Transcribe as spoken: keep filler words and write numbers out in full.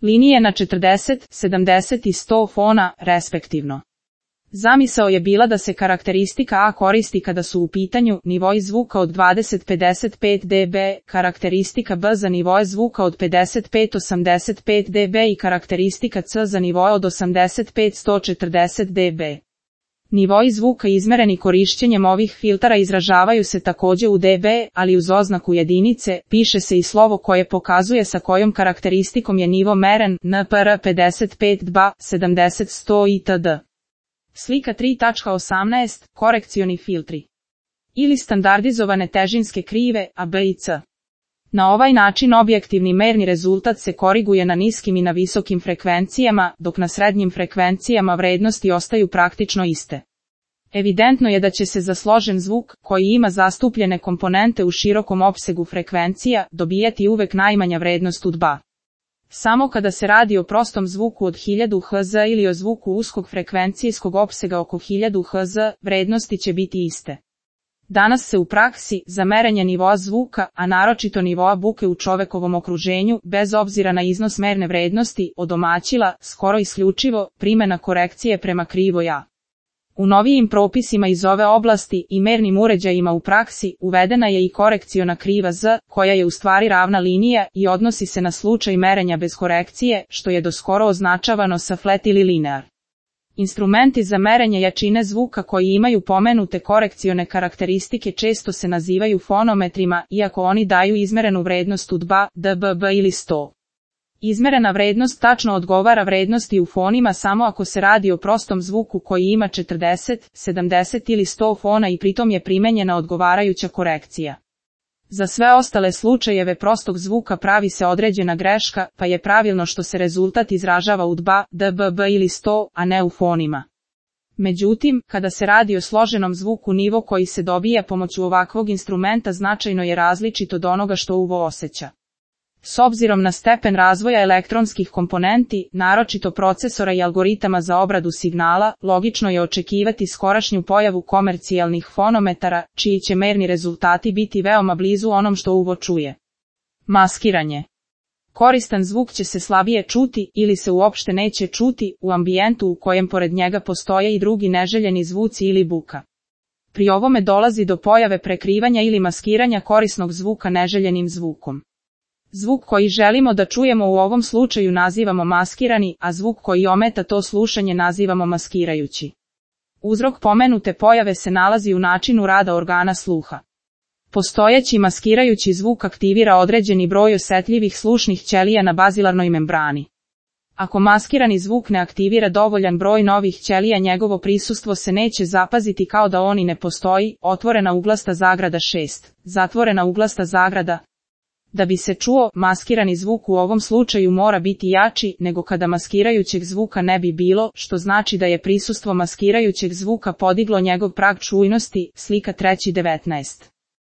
linije na četrdeset, sedamdeset i sto fona, respektivno. Zamisao je bila da se karakteristika A koristi kada su u pitanju nivoi zvuka od dvadeset do pedeset pet decibela, karakteristika B za nivoe zvuka od pedeset pet do osamdeset pet decibela i karakteristika C za nivoe od osamdeset pet do sto četrdeset decibela. Nivoi zvuka izmereni korišćenjem ovih filtara izražavaju se takođe u decibela, ali uz oznaku jedinice, piše se i slovo koje pokazuje sa kojom karakteristikom je nivo meren, N P R pedeset pet, dva, sedamdeset, sto itd. Slika tri tačka osamnaest. Korekcioni filtri. Ili standardizovane težinske krive, A, B i C. Na ovaj način objektivni merni rezultat se koriguje na niskim i na visokim frekvencijama, dok na srednjim frekvencijama vrednosti ostaju praktično iste. Evidentno je da će se za složen zvuk, koji ima zastupljene komponente u širokom opsegu frekvencija, dobijati uvek najmanja vrednost U D B A. Samo kada se radi o prostom zvuku od hiljadu hertza ili o zvuku uskog frekvencijskog opsega oko hiljadu hertza, vrednosti će biti iste. Danas se u praksi, za merenje nivoa zvuka, a naročito nivoa buke u čovekovom okruženju, bez obzira na iznos merne vrednosti, odomaćila, skoro isključivo, primjena korekcije prema krivoj A. U novijim propisima iz ove oblasti i mernim uređajima u praksi, uvedena je i korekciona kriva Z, koja je u stvari ravna linija i odnosi se na slučaj merenja bez korekcije, što je doskoro označavano sa flat ili linear. Instrumenti za merenje jačine zvuka koji imaju pomenute korekcione karakteristike često se nazivaju fonometrima, iako oni daju izmerenu vrednost U D B A, D B B ili sto. Izmerena vrednost tačno odgovara vrednosti u fonima samo ako se radi o prostom zvuku koji ima četrdeset, sedamdeset ili sto fona i pritom je primenjena odgovarajuća korekcija. Za sve ostale slučajeve prostog zvuka pravi se određena greška, pa je pravilno što se rezultat izražava u D B A, D B B ili sto, a ne u fonima. Međutim, kada se radi o složenom zvuku, nivo koji se dobija pomoću ovakvog instrumenta značajno je različit od onoga što uvo osjeća. S obzirom na stepen razvoja elektronskih komponenti, naročito procesora i algoritama za obradu signala, logično je očekivati skorašnju pojavu komercijalnih fonometara, čiji će merni rezultati biti veoma blizu onom što uvo čuje. Maskiranje. Koristan zvuk će se slabije čuti ili se uopšte neće čuti u ambijentu u kojem pored njega postoje i drugi neželjeni zvuci ili buka. Pri ovome dolazi do pojave prekrivanja ili maskiranja korisnog zvuka neželjenim zvukom. Zvuk koji želimo da čujemo u ovom slučaju nazivamo maskirani, a zvuk koji ometa to slušanje nazivamo maskirajući. Uzrok pomenute pojave se nalazi u načinu rada organa sluha. Postojeći maskirajući zvuk aktivira određeni broj osetljivih slušnih ćelija na bazilarnoj membrani. Ako maskirani zvuk ne aktivira dovoljan broj novih ćelija, njegovo prisustvo se neće zapaziti kao da oni ne postoji. Otvorena uglasta zagrada šest. Zatvorena uglasta zagrada. Da bi se čuo, maskirani zvuk u ovom slučaju mora biti jači nego kada maskirajućeg zvuka ne bi bilo, što znači da je prisustvo maskirajućeg zvuka podiglo njegov prag čujnosti, slika tri devetnaest.